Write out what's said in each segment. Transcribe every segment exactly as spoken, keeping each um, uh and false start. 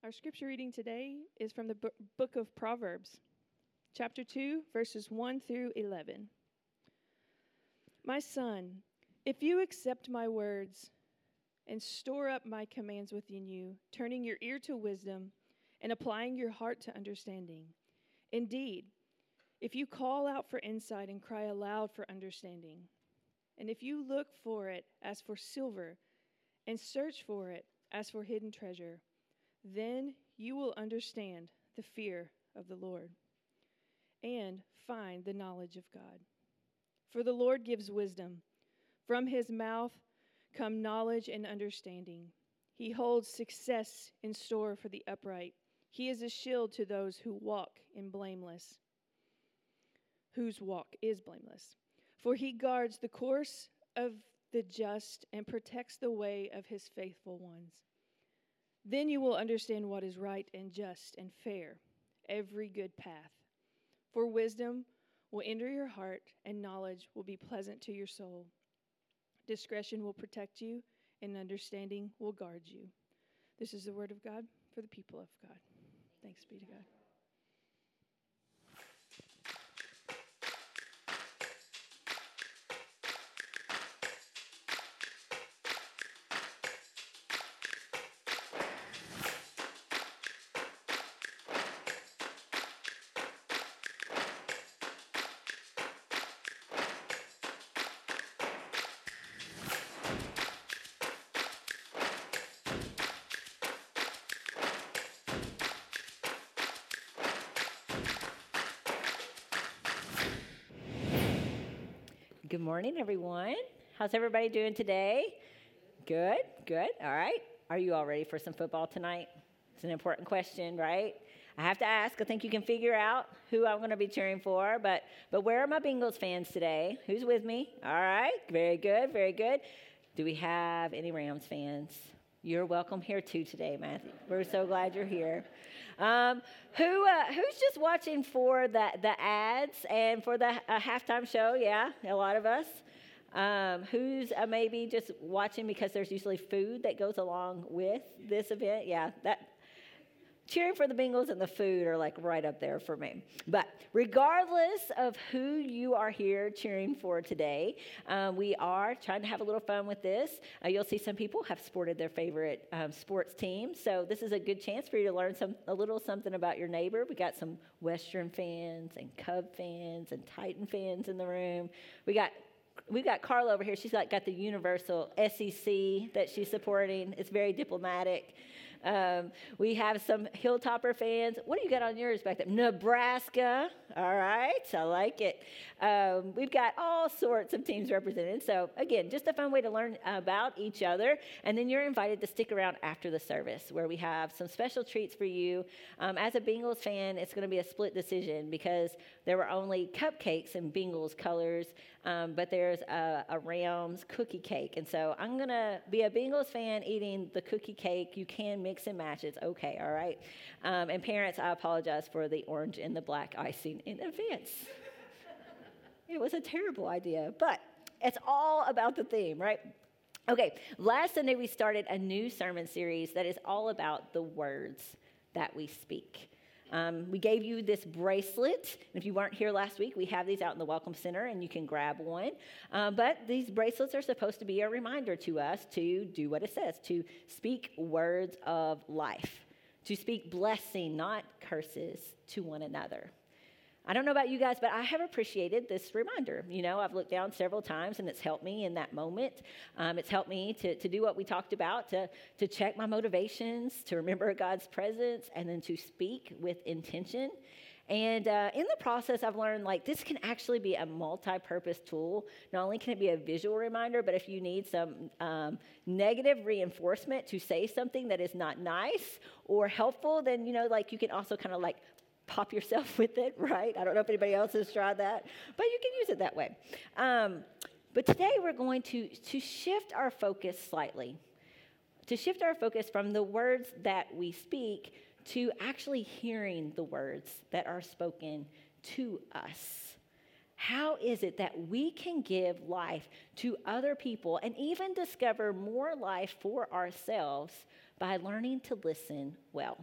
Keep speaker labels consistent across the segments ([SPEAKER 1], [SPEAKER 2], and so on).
[SPEAKER 1] Our scripture reading today is from the book of Proverbs, chapter two, verses one through eleven. My son, if you accept my words and store up my commands within you, turning your ear to wisdom and applying your heart to understanding, indeed, if you call out for insight and cry aloud for understanding, and if you look for it as for silver and search for it as for hidden treasure, then you will understand the fear of the Lord and find the knowledge of God. For the Lord gives wisdom. From his mouth come knowledge and understanding. He holds success in store for the upright. He is a shield to those who walk in blameless, whose walk is blameless. For he guards the course of the just and protects the way of his faithful ones. Then you will understand what is right and just and fair, every good path. For wisdom will enter your heart, and knowledge will be pleasant to your soul. Discretion will protect you, and understanding will guard you. This is the word of God for the people of God. Thanks be to God.
[SPEAKER 2] Good morning, everyone. How's everybody doing today? Good, good. All right. Are you all ready for some football tonight? It's an important question, right? I have to ask. I think you can figure out who I'm going to be cheering for, but but where are my Bengals fans today? Who's with me? All right. Very good, very good. Do we have any Rams fans? You're welcome here too today, Matthew. We're so glad you're here. Um, who uh, who's just watching for the the ads and for the uh, halftime show? Yeah, a lot of us. Um, who's uh, maybe just watching because there's usually food that goes along with this event? Yeah, that. Cheering for the Bengals and the food are like right up there for me. But regardless of who you are here cheering for today, um, we are trying to have a little fun with this. Uh, you'll see some people have sported their favorite um, sports teams. So this is a good chance for you to learn some a little something about your neighbor. We got some Western fans and Cub fans and Titan fans in the room. We got We've got Carla over here. She's got, got the universal S E C that she's supporting. It's very diplomatic. Um, we have some Hilltopper fans. What do you got on yours back there? Nebraska. All right. I like it. Um, we've got all sorts of teams represented. So, again, just a fun way to learn about each other. And then you're invited to stick around after the service where we have some special treats for you. Um, as a Bengals fan, it's going to be a split decision because there were only cupcakes in Bengals colors, um, but there's a, a Rams cookie cake. And so I'm going to be a Bengals fan eating the cookie cake. You can mix and match. It's okay, all right? Um, and parents, I apologize for the orange and the black icing in advance. It was a terrible idea, but it's all about the theme, right? Okay, last Sunday we started a new sermon series that is all about the words that we speak. Um, we gave you this bracelet. If you weren't here last week, we have these out in the Welcome Center, and you can grab one. Um, but these bracelets are supposed to be a reminder to us to do what it says, to speak words of life, to speak blessing, not curses, to one another. I don't know about you guys, but I have appreciated this reminder. You know, I've looked down several times, and it's helped me in that moment. Um, it's helped me to, to do what we talked about, to, to check my motivations, to remember God's presence, and then to speak with intention. And uh, in the process, I've learned, like, this can actually be a multi-purpose tool. Not only can it be a visual reminder, but if you need some um, negative reinforcement to say something that is not nice or helpful, then, you know, like, you can also kind of, like, pop yourself with it, right? I don't know if anybody else has tried that, but you can use it that way. Um, but today we're going to, to shift our focus slightly, to shift our focus from the words that we speak to actually hearing the words that are spoken to us. How is it that we can give life to other people and even discover more life for ourselves by learning to listen well.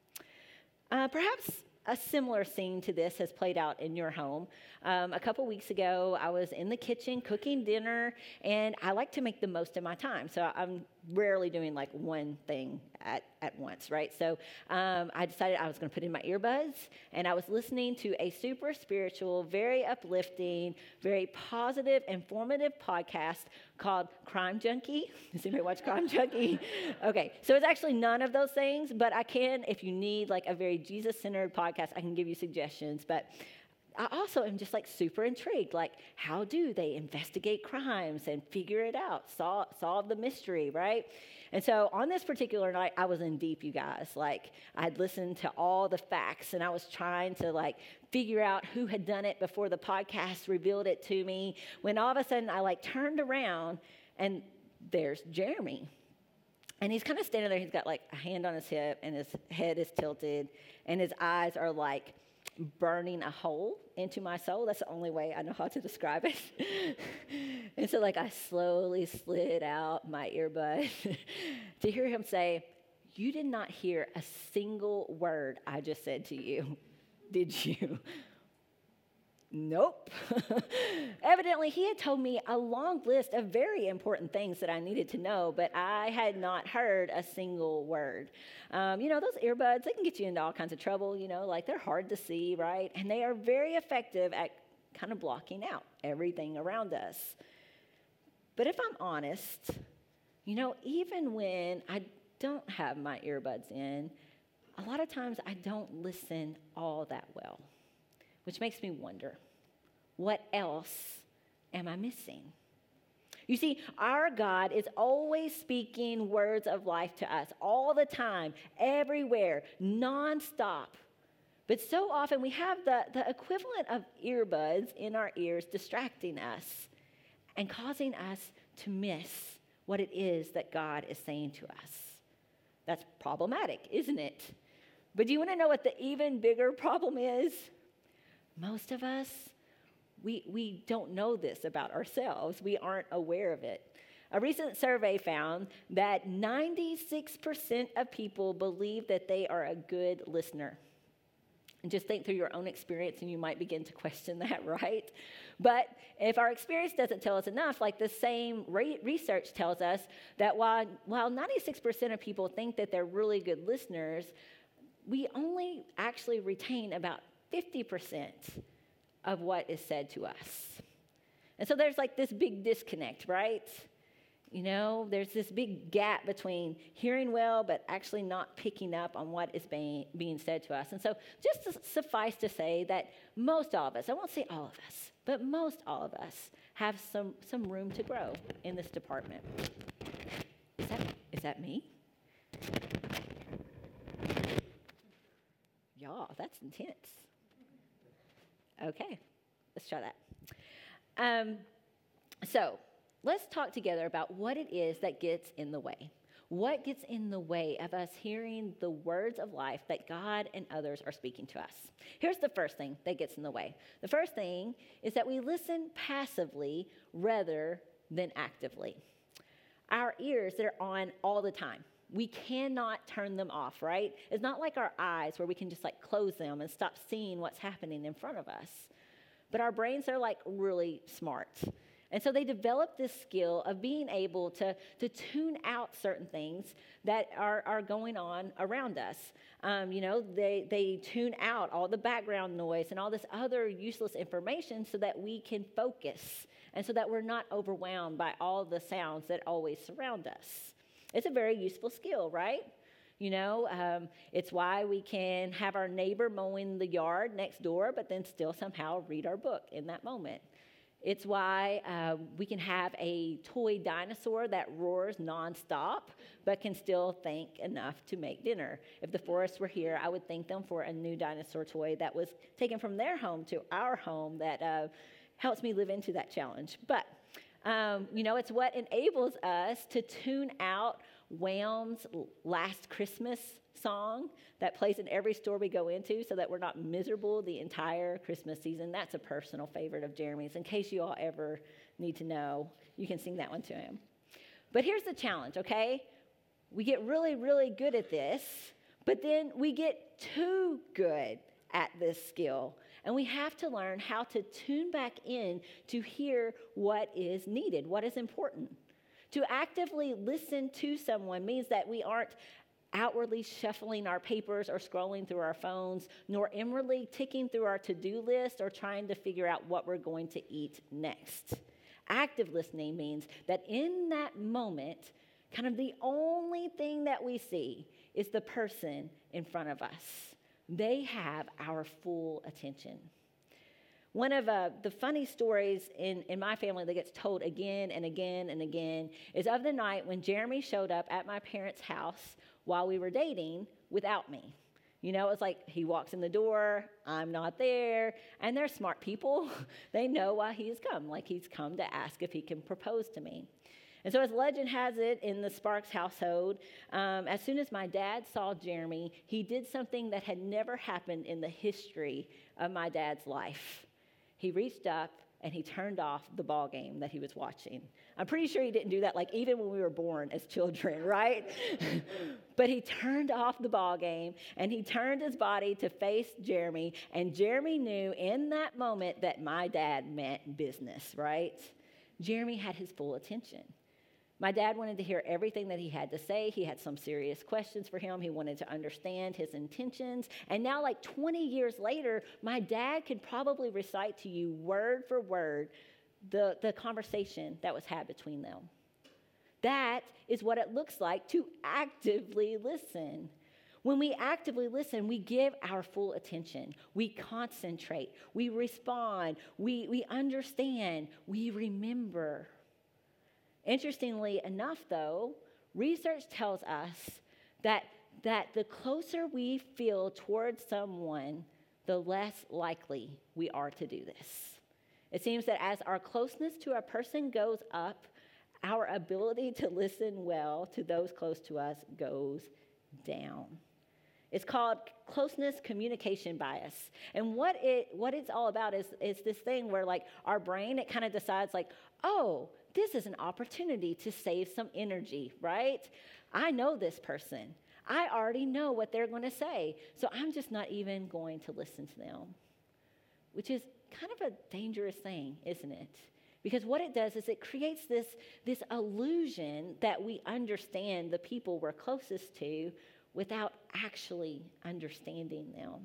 [SPEAKER 2] Uh, perhaps a similar scene to this has played out in your home. Um, a couple weeks ago, I was in the kitchen cooking dinner, and I like to make the most of my time. So I'm rarely doing like one thing at, at once, right? So um, I decided I was going to put in my earbuds, and I was listening to a super spiritual, very uplifting, very positive, informative podcast called Crime Junkie. Does anybody watch Crime Junkie? Okay, so it's actually none of those things, but I can, if you need like a very Jesus-centered podcast, I can give you suggestions. But I also am just like super intrigued, like how do they investigate crimes and figure it out, solve, solve the mystery, right? And so on this particular night, I was in deep, you guys. Like I had listened to all the facts, and I was trying to like figure out who had done it before the podcast revealed it to me, when all of a sudden I like turned around and there's Jeremy. And he's kind of standing there. He's got like a hand on his hip, and his head is tilted, and his eyes are like burning a hole into my soul. That's the only way I know how to describe it. And so like I slowly slid out my earbud to hear him say, "You did not hear a single word I just said to you, did you?" Nope. Evidently, he had told me a long list of very important things that I needed to know, but I had not heard a single word. Um, you know, those earbuds, they can get you into all kinds of trouble, you know, like they're hard to see, right? And they are very effective at kind of blocking out everything around us. But if I'm honest, you know, even when I don't have my earbuds in, a lot of times I don't listen all that well. Which makes me wonder, what else am I missing? You see, our God is always speaking words of life to us all the time, everywhere, nonstop. But so often we have the, the equivalent of earbuds in our ears distracting us and causing us to miss what it is that God is saying to us. That's problematic, isn't it? But do you want to know what the even bigger problem is? Most of us, we, we don't know this about ourselves. We aren't aware of it. A recent survey found that ninety-six percent of people believe that they are a good listener. And just think through your own experience and you might begin to question that, right? But if our experience doesn't tell us enough, like the same re- research tells us that while, while ninety-six percent of people think that they're really good listeners, we only actually retain about fifty percent of what is said to us. And so there's like this big disconnect, right? You know, there's this big gap between hearing well, but actually not picking up on what is being, being said to us. And so just to suffice to say that most all of us, I won't say all of us, but most all of us have some, some room to grow in this department. Is that, is that me? Y'all, that's intense. Okay, let's try that. Um, so let's talk together about what it is that gets in the way. What gets in the way of us hearing the words of life that God and others are speaking to us? Here's the first thing that gets in the way. The first thing is that we listen passively rather than actively. Our ears, they're on all the time. We cannot turn them off, right? It's not like our eyes where we can just like close them and stop seeing what's happening in front of us. But our brains are like really smart. And so they develop this skill of being able to, to tune out certain things that are, are going on around us. Um, you know, they, they tune out all the background noise and all this other useless information so that we can focus and so that we're not overwhelmed by all the sounds that always surround us. It's a very useful skill, right? You know, um, it's why we can have our neighbor mowing the yard next door, but then still somehow read our book in that moment. It's why uh, we can have a toy dinosaur that roars nonstop, but can still think enough to make dinner. If the Forrests were here, I would thank them for a new dinosaur toy that was taken from their home to our home that uh, helps me live into that challenge. But Um, you know, it's what enables us to tune out Wham's Last Christmas song that plays in every store we go into so that we're not miserable the entire Christmas season. That's a personal favorite of Jeremy's. In case you all ever need to know, you can sing that one to him. But here's the challenge, okay? We get really, really good at this, but then we get too good at this skill. And we have to learn how to tune back in to hear what is needed, what is important. To actively listen to someone means that we aren't outwardly shuffling our papers or scrolling through our phones, nor inwardly ticking through our to-do list or trying to figure out what we're going to eat next. Active listening means that in that moment, kind of the only thing that we see is the person in front of us. They have our full attention. One of uh, the funny stories in, in my family that gets told again and again and again is of the night when Jeremy showed up at my parents' house while we were dating without me. You know, it's like he walks in the door, I'm not there, and they're smart people. They know why he's come, like he's come to ask if he can propose to me. And so as legend has it in the Sparks household, um, as soon as my dad saw Jeremy, he did something that had never happened in the history of my dad's life. He reached up and he turned off the ball game that he was watching. I'm pretty sure he didn't do that like even when we were born as children, right? But he turned off the ball game and he turned his body to face Jeremy, and Jeremy knew in that moment that my dad meant business, right? Jeremy had his full attention. My dad wanted to hear everything that he had to say. He had some serious questions for him. He wanted to understand his intentions. And now, like twenty years later, my dad could probably recite to you word for word the, the conversation that was had between them. That is what it looks like to actively listen. When we actively listen, we give our full attention. We concentrate. We respond. We, we understand. We remember. Interestingly enough, though, research tells us that, that the closer we feel towards someone, the less likely we are to do this. It seems that as our closeness to a person goes up, our ability to listen well to those close to us goes down. It's called closeness communication bias. And what it what it's all about is, is this thing where like our brain, it kind of decides like, oh, this is an opportunity to save some energy, right? I know this person. I already know what they're going to say. So I'm just not even going to listen to them, which is kind of a dangerous thing, isn't it? Because what it does is it creates this, this illusion that we understand the people we're closest to without actually understanding them.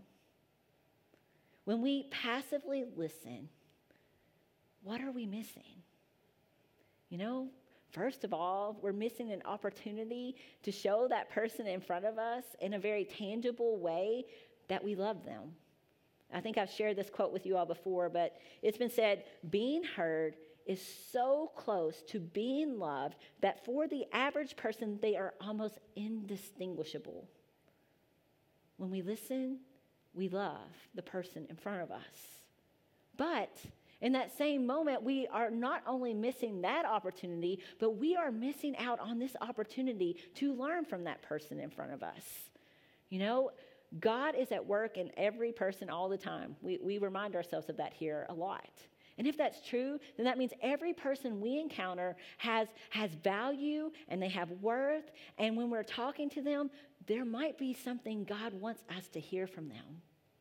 [SPEAKER 2] When we passively listen, what are we missing? You know, first of all, we're missing an opportunity to show that person in front of us in a very tangible way that we love them. I think I've shared this quote with you all before, but it's been said, being heard is so close to being loved that for the average person, they are almost indistinguishable. When we listen, we love the person in front of us. But in that same moment, we are not only missing that opportunity, but we are missing out on this opportunity to learn from that person in front of us. You know, God is at work in every person all the time. We, we remind ourselves of that here a lot. And if that's true, then that means every person we encounter has, has value and they have worth. And when we're talking to them, there might be something God wants us to hear from them.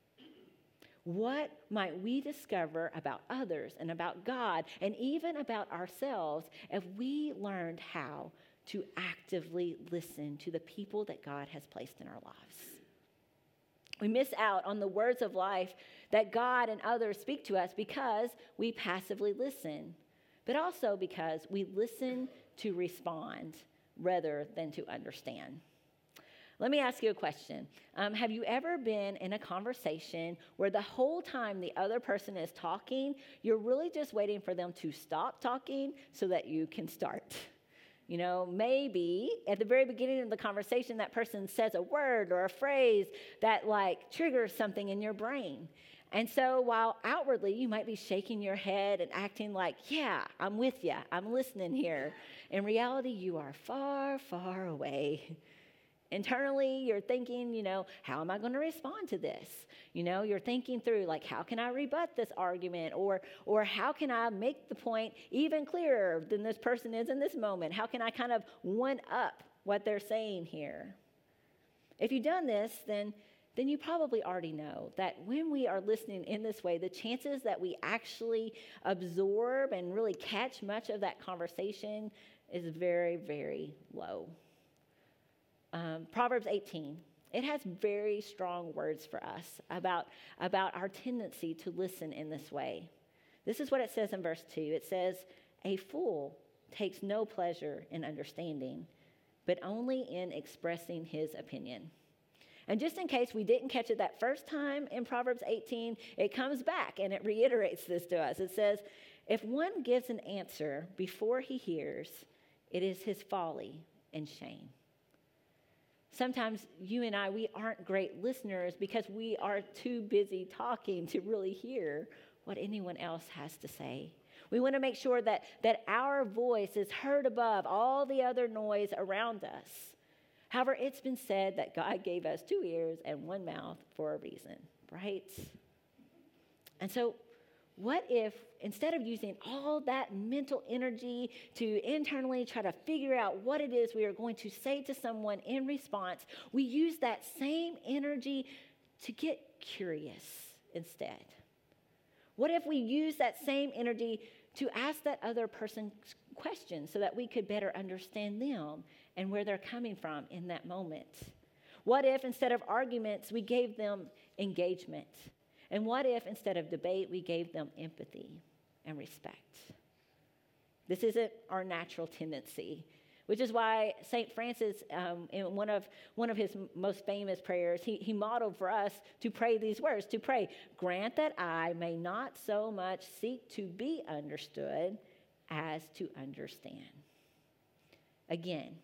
[SPEAKER 2] What might we discover about others and about God and even about ourselves if we learned how to actively listen to the people that God has placed in our lives? We miss out on the words of life that God and others speak to us because we passively listen, but also because we listen to respond rather than to understand. Let me ask you a question. Um, have you ever been in a conversation where the whole time the other person is talking, you're really just waiting for them to stop talking so that you can start? You know, maybe at the very beginning of the conversation, that person says a word or a phrase that like triggers something in your brain. And so while outwardly you might be shaking your head and acting like, yeah, I'm with you, I'm listening here, in reality, you are far, far away. Internally, you're thinking, you know, how am I going to respond to this? You know, you're thinking through, like, how can I rebut this argument? Or, or how can I make the point even clearer than this person is in this moment? How can I kind of one-up what they're saying here. If you've done this, then, then you probably already know that when we are listening in this way, the chances that we actually absorb and really catch much of that conversation is very, very low. Um, Proverbs eighteen, it has very strong words for us about, about our tendency to listen in this way. This is what it says in verse two. It says, "A fool takes no pleasure in understanding, but only in expressing his opinion." And just in case we didn't catch it that first time in Proverbs eighteen, it comes back and it reiterates this to us. It says, "If one gives an answer before he hears, it is his folly and shame." Sometimes you and I, we aren't great listeners because we are too busy talking to really hear what anyone else has to say. We want to make sure that, that our voice is heard above all the other noise around us. However, it's been said that God gave us two ears and one mouth for a reason, right? And so what if, instead of using all that mental energy to internally try to figure out what it is we are going to say to someone in response, we use that same energy to get curious instead? What if we use that same energy to ask that other person questions so that we could better understand them and where they're coming from in that moment? What if instead of arguments, we gave them engagement? And what if instead of debate, we gave them empathy and respect? This isn't our natural tendency, which is why Saint Francis, um, in one of, one of his most famous prayers, he, he modeled for us to pray these words, to pray, "Grant that I may not so much seek to be understood as to understand." Again,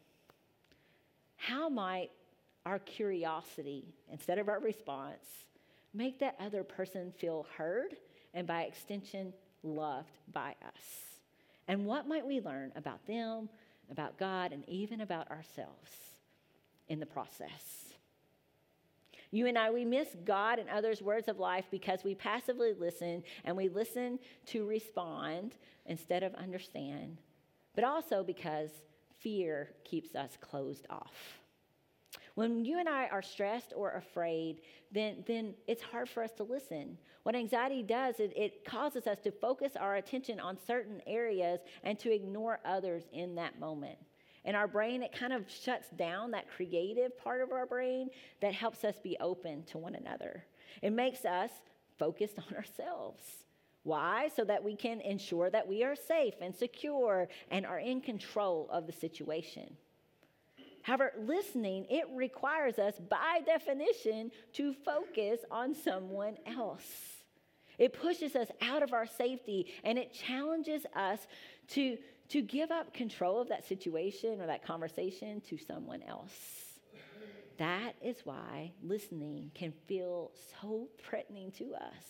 [SPEAKER 2] how might our curiosity, instead of our response, make that other person feel heard and by extension loved by us? And what might we learn about them, about God, and even about ourselves in the process? You and I, we miss God and others' words of life because we passively listen, and we listen to respond instead of understand, but also because fear keeps us closed off. When you and I are stressed or afraid, then, then it's hard for us to listen. What anxiety does is it causes us to focus our attention on certain areas and to ignore others in that moment. In our brain, it kind of shuts down that creative part of our brain that helps us be open to one another. It makes us focused on ourselves. Why? So that we can ensure that we are safe and secure and are in control of the situation. However, listening, it requires us, by definition, to focus on someone else. It pushes us out of our safety, and it challenges us to, to give up control of that situation or that conversation to someone else. That is why listening can feel so threatening to us.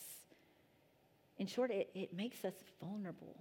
[SPEAKER 2] In short, it, it makes us vulnerable.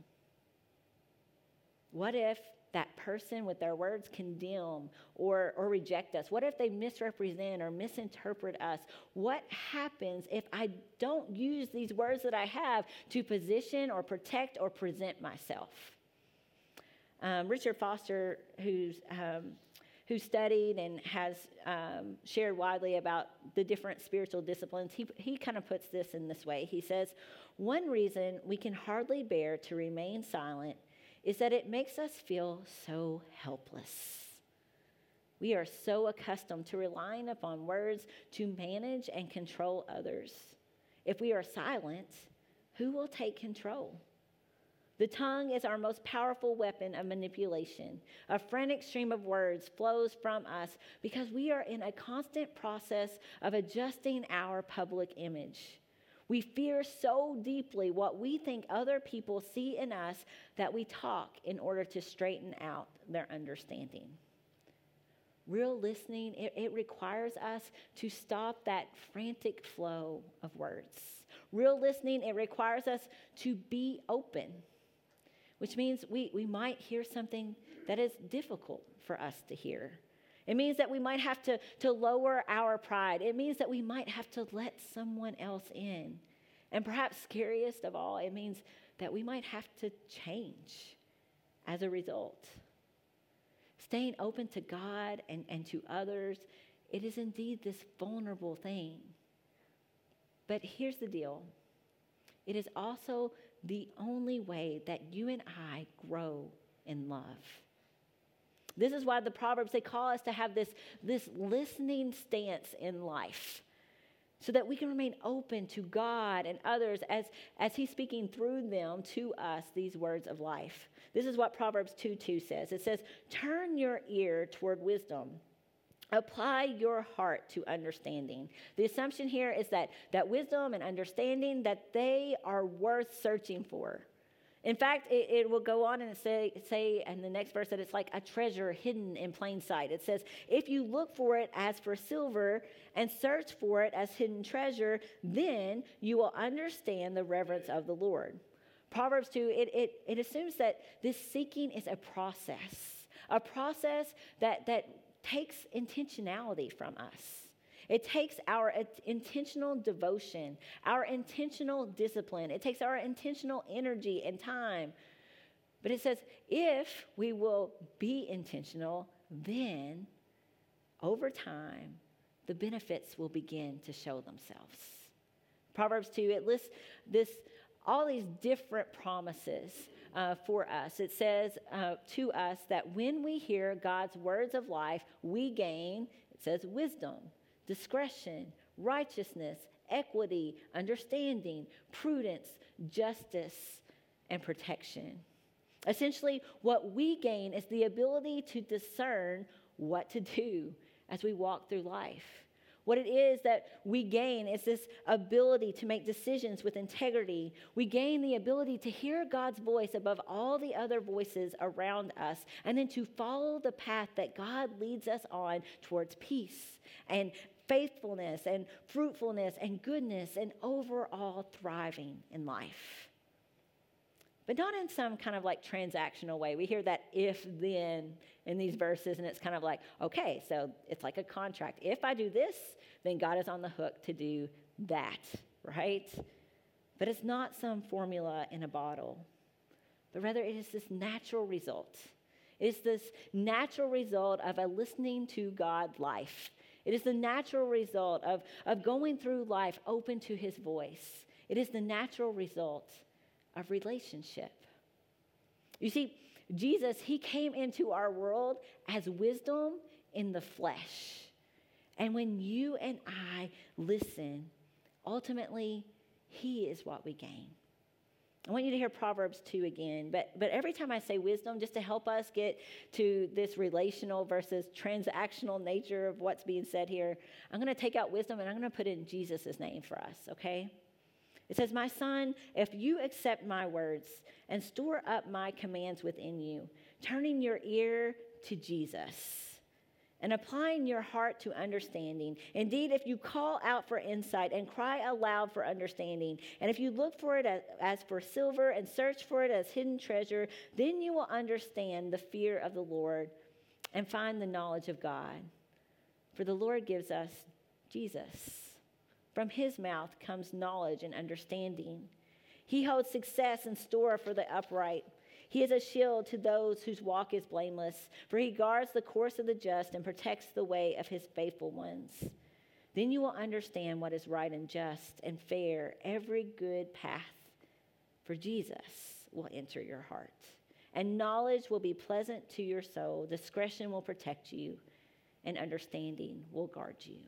[SPEAKER 2] What if that person with their words condemn or, or reject us? What if they misrepresent or misinterpret us? What happens if I don't use these words that I have to position or protect or present myself? Um, Richard Foster, who's um, who studied and has um, shared widely about the different spiritual disciplines, he, he kind of puts this in this way. He says, "One reason we can hardly bear to remain silent is that it makes us feel so helpless. We are so accustomed to relying upon words to manage and control others. If we are silent, who will take control? The tongue is our most powerful weapon of manipulation. A frantic stream of words flows from us because we are in a constant process of adjusting our public image. We fear so deeply what we think other people see in us that we talk in order to straighten out their understanding." Real listening, it, it requires us to stop that frantic flow of words. Real listening, it requires us to be open, which means we, we might hear something that is difficult for us to hear. It means that we might have to, to lower our pride. It means that we might have to let someone else in. And perhaps scariest of all, it means that we might have to change as a result. staying open to God and, and to others, it is indeed this vulnerable thing. But here's the deal. It is also the only way that you and I grow in love. This is why the Proverbs, they call us to have this, this listening stance in life so that we can remain open to God and others as, as he's speaking through them to us these words of life. This is what Proverbs two two says. It says, turn your ear toward wisdom. Apply your heart to understanding. The assumption here is that, that wisdom and understanding, that they are worth searching for. In fact, it, it will go on and say, say in the next verse that it's like a treasure hidden in plain sight. It says, if you look for it as for silver and search for it as hidden treasure, then you will understand the reverence of the Lord. Proverbs two, it, it, it assumes that this seeking is a process, a process that, that takes intentionality from us. It takes our intentional devotion, our intentional discipline. It takes our intentional energy and time. But it says, if we will be intentional, then over time, the benefits will begin to show themselves. Proverbs two, it lists this, all these different promises uh, for us. It says uh, to us that when we hear God's words of life, we gain, it says, wisdom, discretion, righteousness, equity, understanding, prudence, justice, and protection. Essentially, what we gain is the ability to discern what to do as we walk through life. What it is that we gain is this ability to make decisions with integrity. We gain the ability to hear God's voice above all the other voices around us, and then to follow the path that God leads us on towards peace and faithfulness and fruitfulness and goodness and overall thriving in life. But not in some kind of like transactional way. We hear that if then in these verses, and it's kind of like, okay, so it's like a contract. If I do this, then God is on the hook to do that, right? But it's not some formula in a bottle, but rather it is this natural result. It is this natural result of a listening to God life. It is the natural result of, of going through life open to his voice. It is the natural result of relationship. You see, Jesus, he came into our world as wisdom in the flesh. And when you and I listen, ultimately, he is what we gain. I want you to hear Proverbs two again, but, but every time I say wisdom, just to help us get to this relational versus transactional nature of what's being said here, I'm going to take out wisdom and I'm going to put in Jesus' name for us, okay? It says, my son, if you accept my words and store up my commands within you, turning your ear to Jesus and applying your heart to understanding. Indeed, if you call out for insight and cry aloud for understanding, and if you look for it as, as for silver and search for it as hidden treasure, then you will understand the fear of the Lord and find the knowledge of God. For the Lord gives us Jesus. From his mouth comes knowledge and understanding. He holds success in store for the upright. He is a shield to those whose walk is blameless, for he guards the course of the just and protects the way of his faithful ones. Then you will understand what is right and just and fair, every good path. For Jesus will enter your heart, and knowledge will be pleasant to your soul. Discretion will protect you, and understanding will guard you.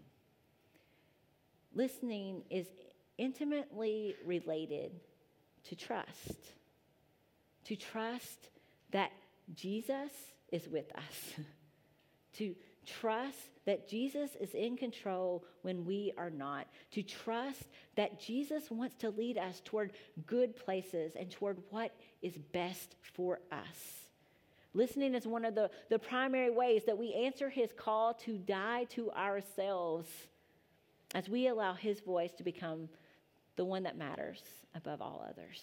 [SPEAKER 2] Listening is intimately related to trust. To trust that Jesus is with us. To trust that Jesus is in control when we are not. To trust that Jesus wants to lead us toward good places and toward what is best for us. Listening is one of the, the primary ways that we answer his call to die to ourselves as we allow his voice to become the one that matters above all others.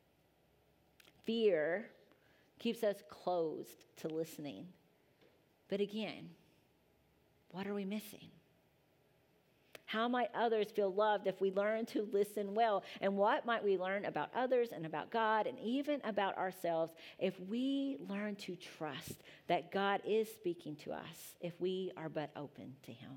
[SPEAKER 2] Fear keeps us closed to listening. But again, what are we missing? How might others feel loved if we learn to listen well? And what might we learn about others and about God and even about ourselves if we learn to trust that God is speaking to us, if we are but open to him?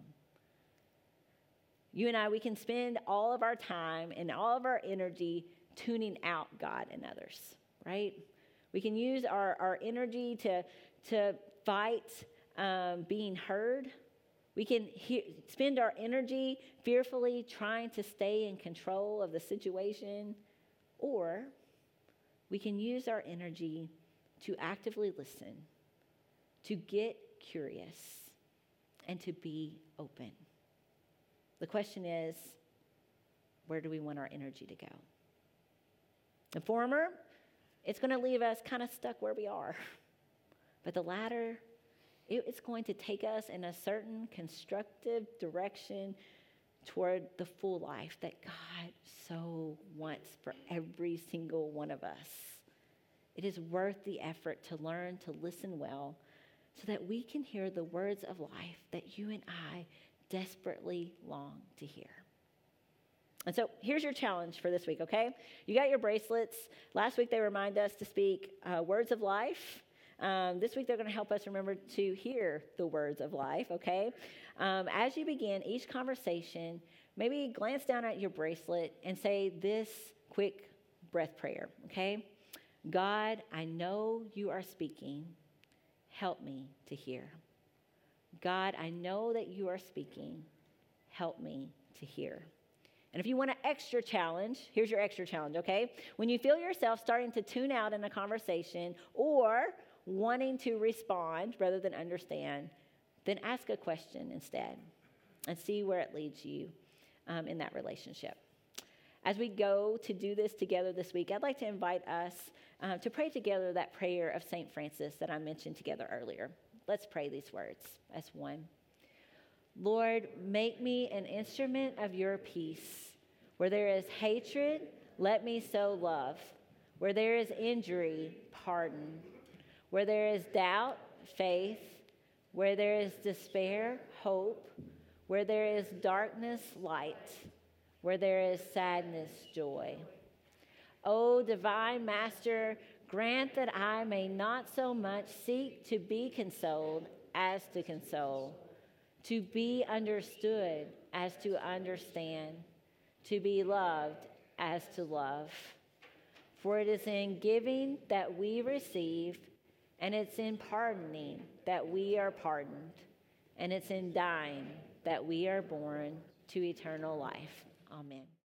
[SPEAKER 2] You and I, we can spend all of our time and all of our energy tuning out God and others, right? We can use our, our energy to, to fight um, being heard. We can he- spend our energy fearfully trying to stay in control of the situation, or we can use our energy to actively listen, to get curious, and to be open. The question is, where do we want our energy to go? The former, it's going to leave us kind of stuck where we are. But the latter, it, it's going to take us in a certain constructive direction toward the full life that God so wants for every single one of us. It is worth the effort to learn to listen well so that we can hear the words of life that you and I desperately long to hear. And so here's your challenge for this week, okay? You got your bracelets. Last week they remind us to speak uh, words of life. Um, this week they're going to help us remember to hear the words of life, okay? Um, as you begin each conversation, maybe glance down at your bracelet and say this quick breath prayer, okay? God, I know you are speaking. Help me to hear. God, I know that you are speaking. Help me to hear. And if you want an extra challenge, here's your extra challenge, okay? When you feel yourself starting to tune out in a conversation or wanting to respond rather than understand, then ask a question instead and see where it leads you um, in that relationship. As we go to do this together this week, I'd like to invite us uh, to pray together that prayer of Saint Francis that I mentioned together earlier. Let's pray these words as one. Lord, make me an instrument of your peace. Where there is hatred, let me sow love. Where there is injury, pardon. Where there is doubt, faith. Where there is despair, hope. Where there is darkness, light. Where there is sadness, joy. O divine Master, grant that I may not so much seek to be consoled as to console, to be understood as to understand, to be loved as to love. For it is in giving that we receive, and it's in pardoning that we are pardoned, and it's in dying that we are born to eternal life. Amen.